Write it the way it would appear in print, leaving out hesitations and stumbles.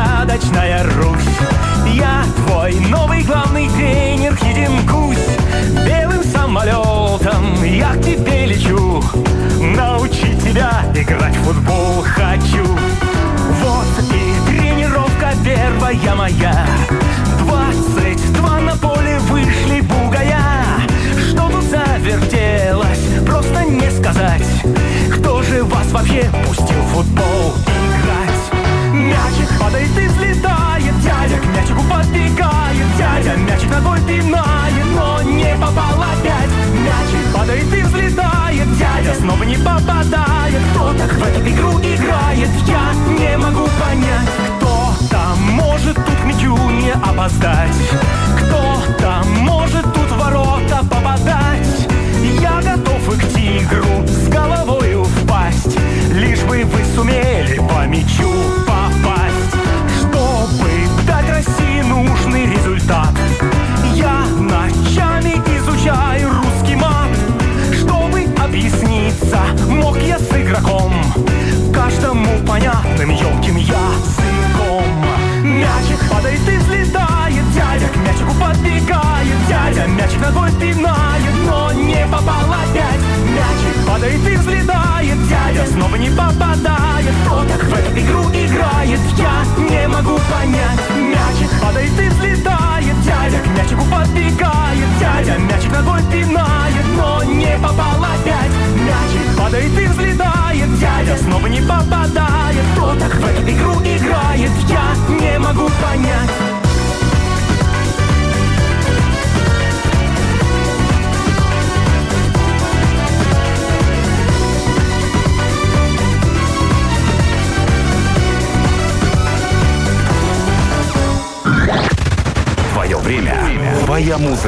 загадочная Русь. Я твой новый главный тренер, Хидин Гусь. Белым самолетом я к тебе лечу, научить тебя играть в футбол хочу. Вот и тренировка первая моя. 22 на поле вышли бугая. Что тут завертелось, просто не сказать. Кто же вас вообще пустил в футбол играть? Мячик падает и взлетает, дядя к мячику подбегает. Дядя мячик ногой пинает, но не попал опять. Мячик падает и взлетает, дядя снова не попадает. Кто так в эту игру играет, я не могу понять. Кто там может тут к мячу не опоздать? Кто там может тут в ворота попадать? Я готов и к тигру с головою впасть, лишь бы вы сумели по мячу попасть. Чтобы дать России нужный результат, я ночами изучаю русский мат. Чтобы объясниться, мог я с игроком, каждому понятным ёлким языком. Мячик падает и взлетает, дядя к мячику подбегает. Дядя мячик ногой пинает, но не попал опять. Мячик падает и взлетает, дядя снова не попадает. Кто так в эту игру играет, я не могу понять. Мячик падает и взлетает, дядя к мячику подбегает. Дядя мячик ногой пинает, но не попал опять. Мячик падает и взлетает, дядя снова не попадает. Кто так в эту игру играет, я не могу понять. Твое время, твоя музыка.